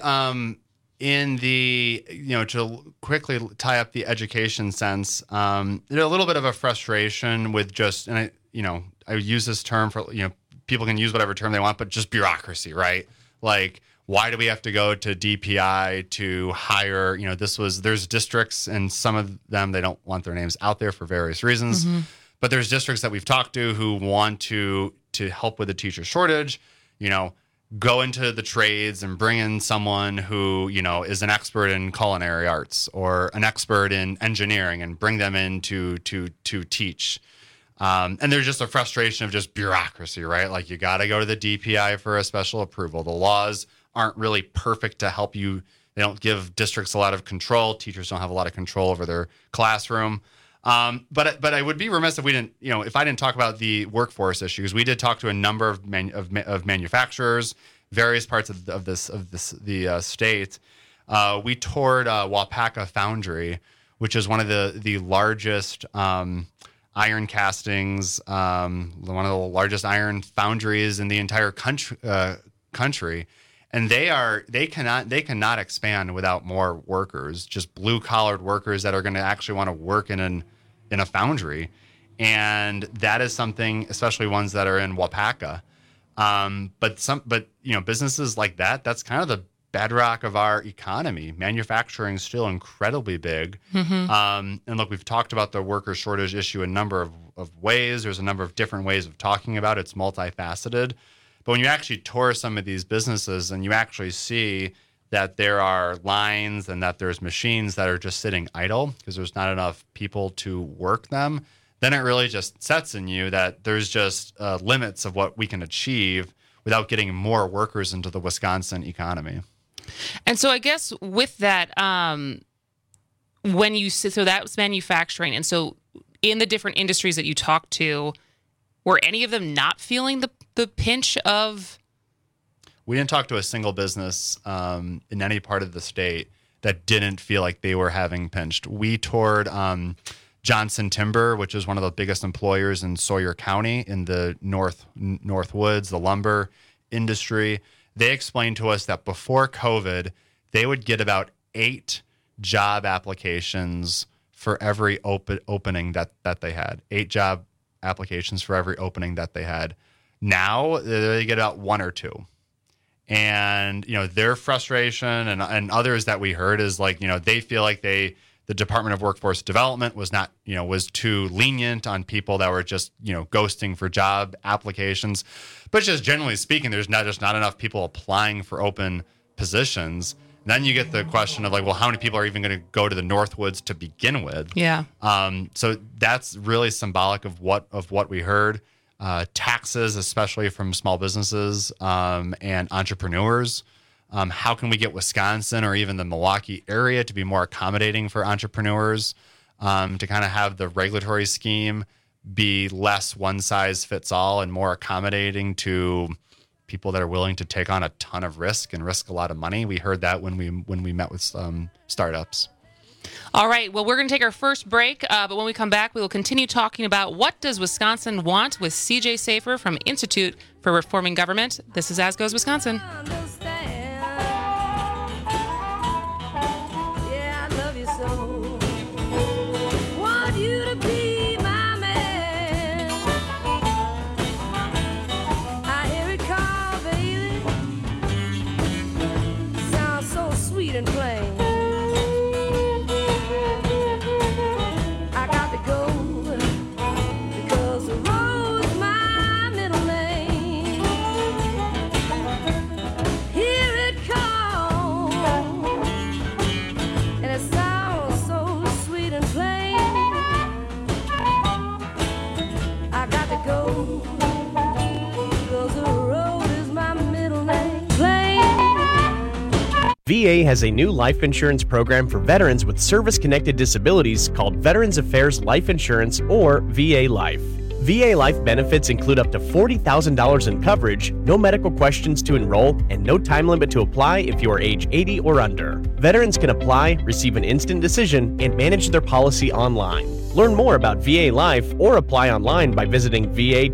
in the, to quickly tie up the education sense, a little bit of a frustration with just, and I use this term for, people can use whatever term they want, but just bureaucracy, right? Why do we have to go to DPI to hire, there's districts, and some of them, they don't want their names out there for various reasons, but there's districts that we've talked to who want to help with the teacher shortage, go into the trades and bring in someone who, is an expert in culinary arts or an expert in engineering and bring them in to teach. And there's just a frustration of just bureaucracy, right? You got to go to the DPI for a special approval. The laws aren't really perfect to help you. They don't give districts a lot of control. Teachers don't have a lot of control over their classroom. But I would be remiss if we didn't, if I didn't talk about the workforce issues. We did talk to a number of manufacturers, various parts of the state. We toured Waupaca Foundry, which is one of the largest iron castings, one of the largest iron foundries in the entire country. And they cannot expand without more workers, just blue collared workers that are going to actually want to work in a foundry. And that is something, especially ones that are in Waupaca. But businesses like that's kind of the bedrock of our economy. Manufacturing is still incredibly big. And look, we've talked about the worker shortage issue a number of ways. There's a number of different ways of talking about it. It's multifaceted. But when you actually tour some of these businesses and you actually see that there are lines and that there's machines that are just sitting idle because there's not enough people to work them, then it really just sets in you that there's just limits of what we can achieve without getting more workers into the Wisconsin economy. And so I guess with that, so that was manufacturing. And so in the different industries that you talked to, were any of them not feeling the pinch of? We didn't talk to a single business in any part of the state that didn't feel like they were having pinched. We toured Johnson Timber, which is one of the biggest employers in Sawyer County in the North Woods, the lumber industry. They explained to us that before COVID, they would get about 8 job applications for every opening that they had. 8 job applications for every opening that they had. Now they get about 1 or 2. And, their frustration and others that we heard is like, they feel like the Department of Workforce Development was not, was too lenient on people that were just, ghosting for job applications. But just generally speaking, there's not enough people applying for open positions. And then you get the question of like, well, how many people are even going to go to the Northwoods to begin with? Yeah. So that's really symbolic of what we heard. Taxes, especially from small businesses and entrepreneurs. How can we get Wisconsin or even the Milwaukee area to be more accommodating for entrepreneurs, to kind of have the regulatory scheme be less one size fits all and more accommodating to people that are willing to take on a ton of risk and risk a lot of money. We heard that when we met with startups. All right. Well, we're going to take our first break, but when we come back, we will continue talking about what does Wisconsin want with CJ Safer from Institute for Reforming Government. This is As Goes Wisconsin. And plain. I got to go because the road's my middle name. Here it comes, and it sounds so sweet and plain. I got to go because the road is my middle name. VA has a new life insurance program for veterans with service-connected disabilities called Veterans Affairs Life Insurance, or VA Life. VA Life benefits include up to $40,000 in coverage, no medical questions to enroll, and no time limit to apply if you are age 80 or under. Veterans can apply, receive an instant decision, and manage their policy online. Learn more about VA Life or apply online by visiting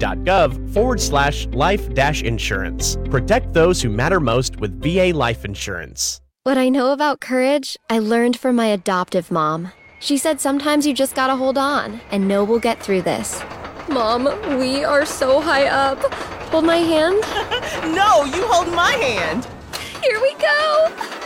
va.gov/life-insurance. Protect those who matter most with VA Life Insurance. What I know about courage, I learned from my adoptive mom. She said sometimes you just gotta hold on and know we'll get through this. Mom, we are so high up. Hold my hand. No, you hold my hand. Here we go.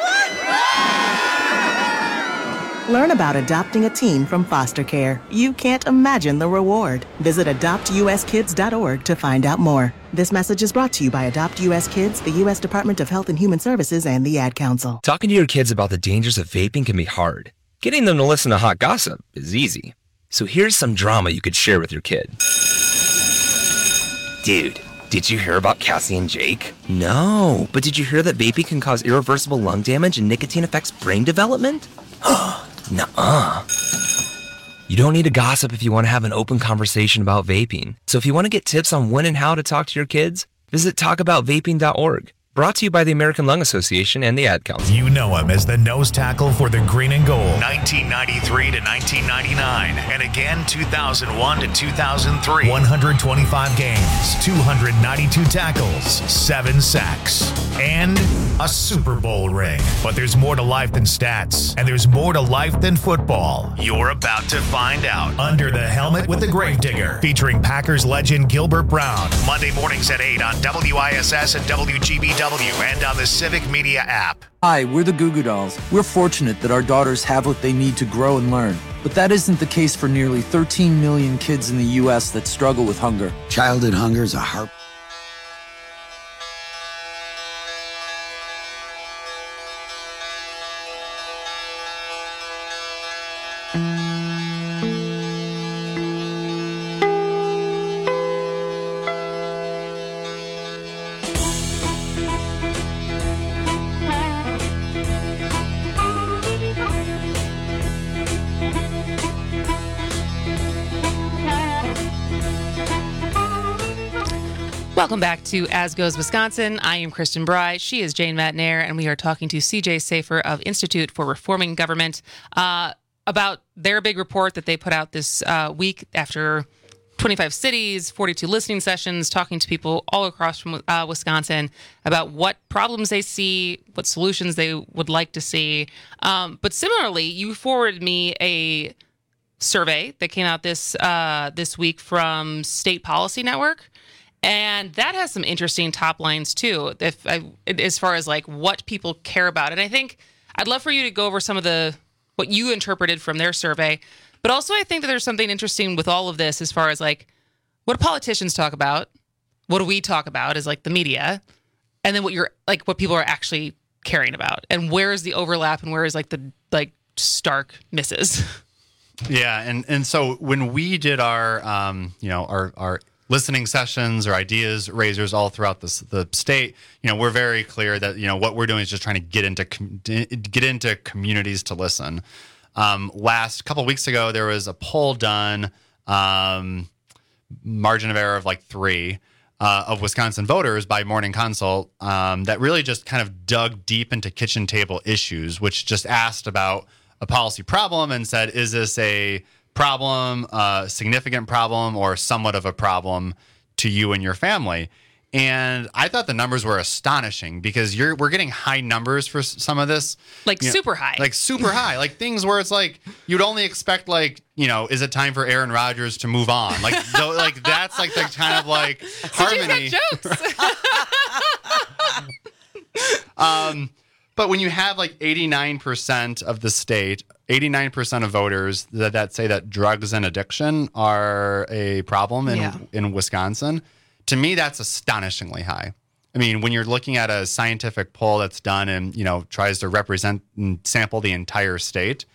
Learn about adopting a teen from foster care. You can't imagine the reward. Visit adoptuskids.org to find out more. This message is brought to you by Adopt U.S. Kids, the U.S. Department of Health and Human Services, and the Ad Council. Talking to your kids about the dangers of vaping can be hard. Getting them to listen to hot gossip is easy. So here's some drama you could share with your kid. Dude, Did you hear about Cassie and Jake? No, but did you hear that vaping can cause irreversible lung damage and nicotine affects brain development? Nuh-uh. You don't need to gossip if you want to have an open conversation about vaping. So if you want to get tips on when and how to talk to your kids, visit talkaboutvaping.org. Brought to you by the American Lung Association and the Ad Council. You know him as the nose tackle for the Green and Gold, 1993 to 1999, and again 2001 to 2003. 125 games, 292 tackles, 7 sacks, and a Super Bowl ring. But there's more to life than stats, and there's more to life than football. You're about to find out. Under the Helmet with the Gravedigger, featuring Packers legend Gilbert Brown. Monday mornings at 8 on WISS and WGBW. And on the Civic Media app. Hi, we're the Goo Goo Dolls. We're fortunate that our daughters have what they need to grow and learn. But that isn't the case for nearly 13 million kids in the U.S. that struggle with hunger. Childhood hunger is a heart. Welcome back to As Goes Wisconsin. I am Kristen Bry. She is Jane Matnair, and we are talking to CJ Safer of Institute for Reforming Government about their big report that they put out this week after 25 cities, 42 listening sessions, talking to people all across from Wisconsin about what problems they see, what solutions they would like to see. But similarly, you forwarded me a survey that came out this week from State Policy Network. And that has some interesting top lines, too, as far as like what people care about. And I think I'd love for you to go over some of what you interpreted from their survey. But also I think that there's something interesting with all of this as far as like what do politicians talk about? What do we talk about as like the media? And then what people are actually caring about. And where is the overlap and where is like the stark misses? Yeah. And so when we did our listening sessions or ideas raisers all throughout the state, we're very clear that, what we're doing is just trying to get into communities to listen. Last couple of weeks ago, there was a poll done, margin of error of like 3 of Wisconsin voters by Morning Consult that really just kind of dug deep into kitchen table issues, which just asked about a policy problem and said, is this a problem, significant problem, or somewhat of a problem to you and your family? And I thought the numbers were astonishing because we're getting high numbers for some of this. Super high. Like super high. Like things where it's like you'd only expect is it time for Aaron Rodgers to move on? That's like the kind of like harmony. Jokes. But when you have like 89% of the state, 89% of voters that say that drugs and addiction are a problem in Wisconsin, to me, that's astonishingly high. I mean, when you're looking at a scientific poll that's done and, tries to represent and sample the entire state,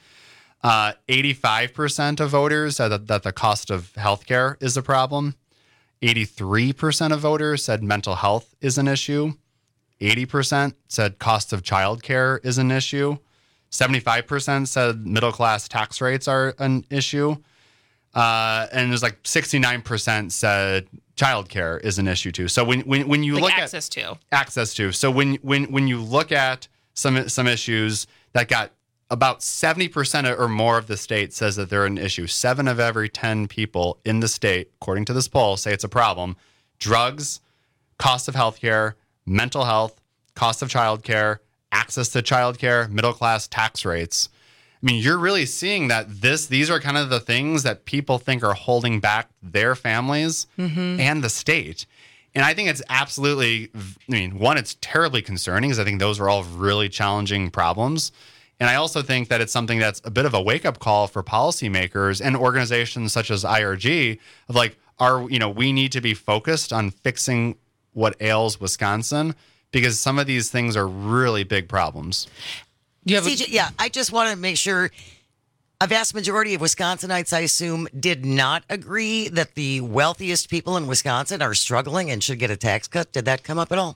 85% of voters said that the cost of healthcare is a problem. 83% of voters said mental health is an issue. 80% said cost of childcare is an issue. 75% said middle-class tax rates are an issue. And there's 69% said childcare is an issue too. So when you look at access to, so when you look at some issues that got about 70% or more of the state says that they're an issue. 7 of every 10 people in the state, according to this poll, say it's a problem. Drugs, cost of healthcare, mental health, cost of childcare, access to childcare, middle-class tax rates. I mean, you're really seeing that these are kind of the things that people think are holding back their families and the state. And I think it's absolutely, one, it's terribly concerning because I think those are all really challenging problems. And I also think that it's something that's a bit of a wake-up call for policymakers and organizations such as IRG of we need to be focused on fixing what ails Wisconsin because some of these things are really big problems. CJ, I just want to make sure A vast majority of Wisconsinites, I assume, did not agree that the wealthiest people in Wisconsin are struggling and should get a tax cut. Did that come up at all?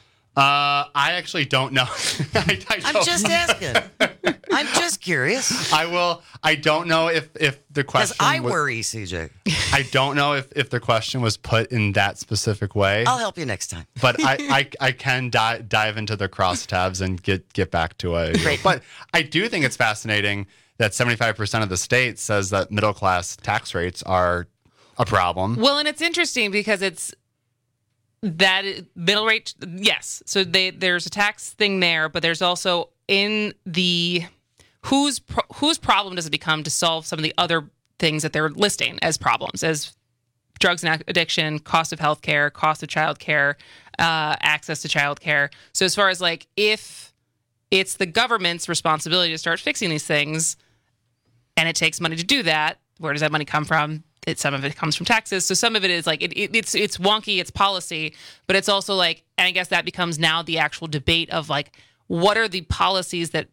I actually don't know. I'm just asking. I'm just curious. I don't know if the question. Because I worry, CJ. I don't know if the question was put in that specific way. I'll help you next time. But I can dive into the crosstabs and get back to it. Great. But I do think it's fascinating that 75% of the state says that middle class tax rates are a problem. Well, and it's interesting because it's that middle rate, yes. So there's a tax thing there, but there's also in the whose problem does it become to solve some of the other things that they're listing as problems, as drugs and addiction, cost of healthcare, cost of childcare, access to childcare. So as far as like if it's the government's responsibility to start fixing these things, and it takes money to do that, where does that money come from? Some of it comes from taxes. So some of it is like, it's wonky, it's policy, but it's also like, and I guess that becomes now the actual debate of like, what are the policies that,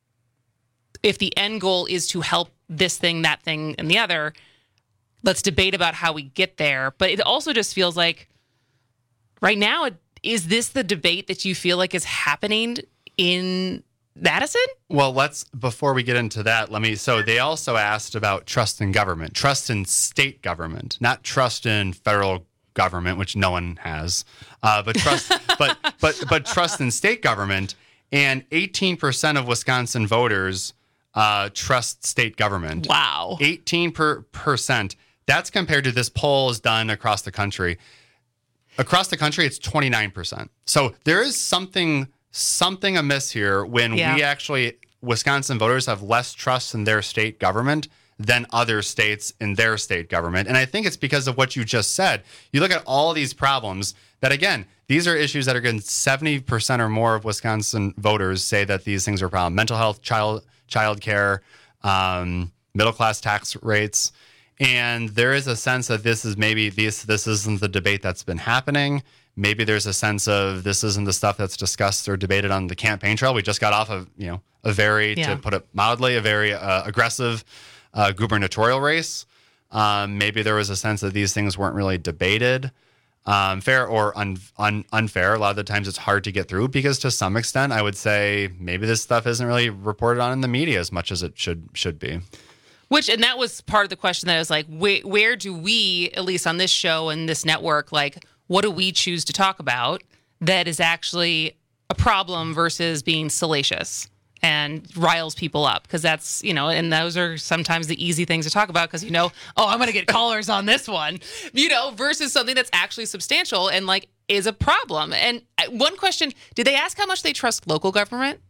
if the end goal is to help this thing, that thing, and the other, let's debate about how we get there. But it also just feels like right now, is this the debate that you feel like is happening in Madison? Well, before we get into that, so they also asked about trust in government, trust in state government, not trust in federal government, which no one has, but trust, but trust in state government. And 18% of Wisconsin voters trust state government. Wow. 18%. That's compared to this poll is done across the country. Across the country, it's 29%. So there is something amiss here when we actually, Wisconsin voters have less trust in their state government than other states in their state government. And I think it's because of what you just said. You look at all these problems that, again, these are issues that are getting 70% or more of Wisconsin voters say that these things are a problem. Mental health, child care, middle-class tax rates. And there is a sense that this isn't the debate that's been happening. Maybe there's a sense of this isn't the stuff that's discussed or debated on the campaign trail. We just got off of, to put it mildly, a very aggressive gubernatorial race. Maybe there was a sense that these things weren't really debated, fair or unfair. A lot of the times it's hard to get through because to some extent, I would say maybe this stuff isn't really reported on in the media as much as it should be. And that was part of the question that I was like, where do we, at least on this show and this network, like, what do we choose to talk about that is actually a problem versus being salacious and riles people up? Because that's, and those are sometimes the easy things to talk about because, I'm going to get callers on this one, versus something that's actually substantial and like is a problem. And one question, did they ask how much they trust local government?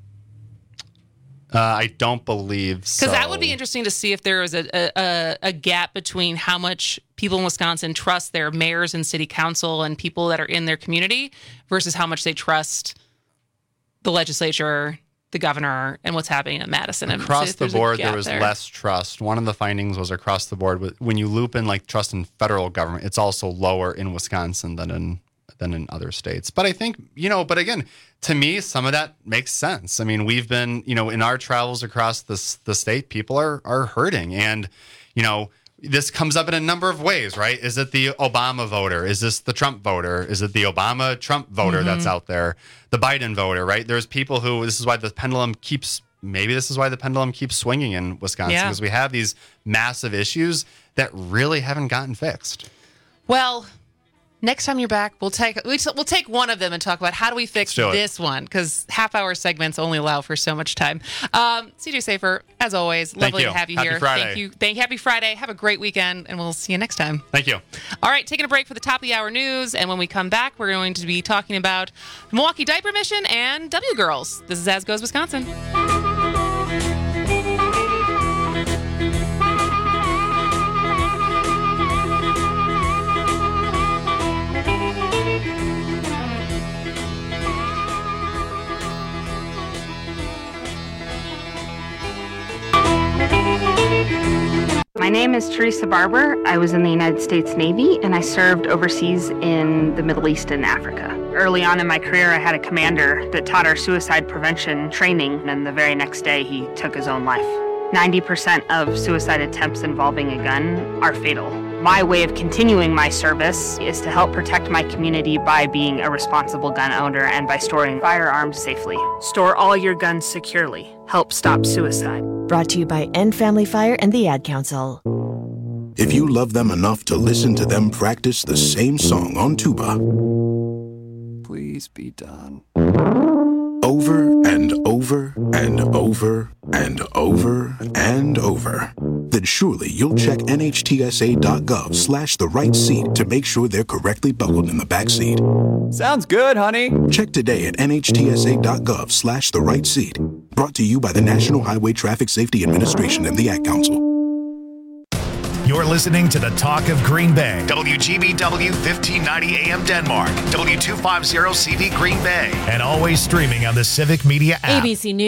I don't believe so. Because that would be interesting to see if there is a gap between how much people in Wisconsin trust their mayors and city council and people that are in their community versus how much they trust the legislature, the governor, and what's happening in Madison. Across the board, there was less trust. One of the findings was across the board. When you loop in like trust in federal government, it's also lower in Wisconsin than in other states. But I think, but again, to me, some of that makes sense. I mean, we've been, in our travels across the state, people are hurting. And, this comes up in a number of ways, right? Is it the Obama voter? Is this the Trump voter? Is it the Obama-Trump voter that's out there? The Biden voter, right? There's people who, this is why the pendulum keeps swinging in Wisconsin, because we have these massive issues that really haven't gotten fixed. Well, next time you're back, we'll take one of them and talk about how do we fix this one, because half-hour segments only allow for so much time. CJ Safer, as always, lovely to have you here. Friday. Thank you. Happy Friday. Have a great weekend, and we'll see you next time. Thank you. All right, taking a break for the top of the hour news, and when we come back, we're going to be talking about the Milwaukee Diaper Mission and W Girls. This is As Goes Wisconsin. My name is Teresa Barber. I was in the United States Navy, and I served overseas in the Middle East and Africa. Early on in my career, I had a commander that taught our suicide prevention training, and the very next day, he took his own life. 90% of suicide attempts involving a gun are fatal. My way of continuing my service is to help protect my community by being a responsible gun owner and by storing firearms safely. Store all your guns securely. Help stop suicide. Brought to you by End Family Fire and the Ad Council. If you love them enough to listen to them practice the same song on tuba, please be done. Over and over and over and over and over, then surely you'll check NHTSA.gov/the right seat to make sure they're correctly buckled in the back seat. Sounds good, honey. Check today at NHTSA.gov/the right seat. Brought to you by the National Highway Traffic Safety Administration and the Ad Council. You're listening to the Talk of Green Bay. WGBW 1590 AM Denmark. W250 CV Green Bay. And always streaming on the Civic Media app. ABC News.